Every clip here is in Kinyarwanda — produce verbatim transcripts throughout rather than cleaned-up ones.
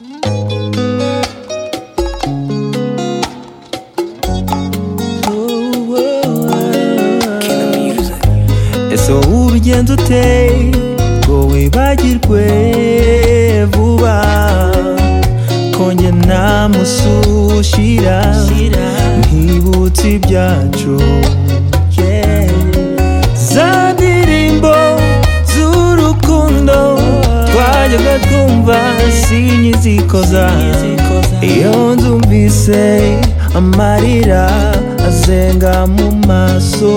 Ese wowe ubigenza ute ngo wibagirwe vuba ko njye namusushira ntibutse ibyacu za ndirimbo z'urukundo twajyaga twumva sinyizikoza iyo nzumvise amarira azenga mu maso.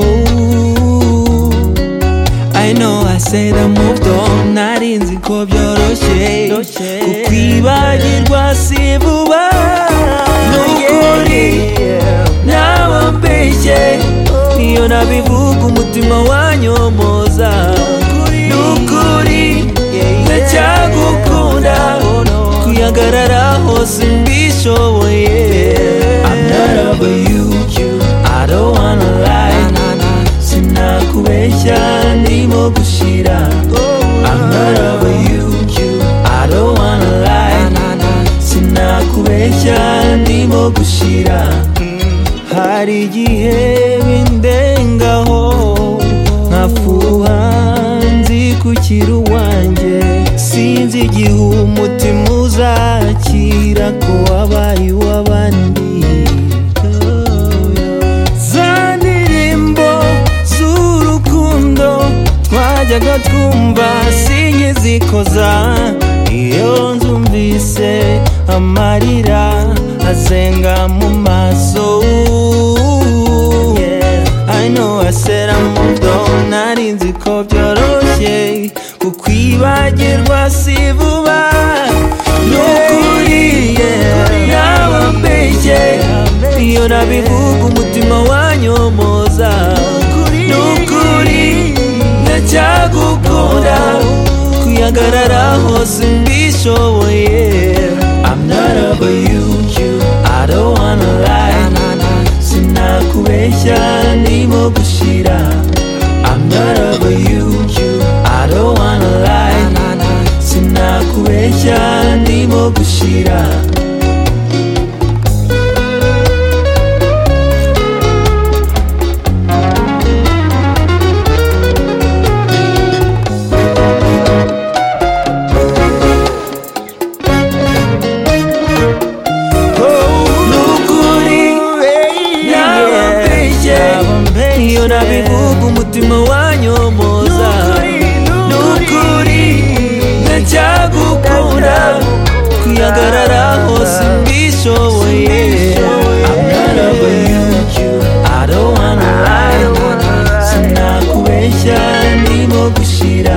I know I said I moved on, narinzi ko byoroshye kukwibagirwa si vuba nukuri nabambeshye iyo nabivuga umutima wanyomoza nukuri ndacyagukunda kuyagarara hose mbishoboye. I'm not over you, I don't wanna lie, sinakubeshya ndimo gushira. I'm not over you, I don't wanna lie, sinakubeshya ndimo gushira. Hari igihe bindengaho nkafuha nzi kukiri uwanjye, sinzi igihe umutima uzakira ko wabaye uw'abandi. Twajyaga twumva sinyizikoza iyo nzumvise amarira azenga mu maso. I know I said I moved on, narinzi ko byoroshye kukwibagirwa si vuba nukuri nabambeshye iyo nabivuga umutima wanyomoza nukuri ndacyagukunda kuyagarara hose mbishoboye. I'm not over you, I don't wanna lie, sinakubeshya ndimo gushira. I'm not over you, I don't wanna lie, sinakubeshya ndimo gushira. Iyo nabivuga umutima wanyomoza nukuri ndacyagukunda kuyagarara hose mbishoboye. I'm not over you, I don't wanna lie, sinakubeshya ndimo gushira.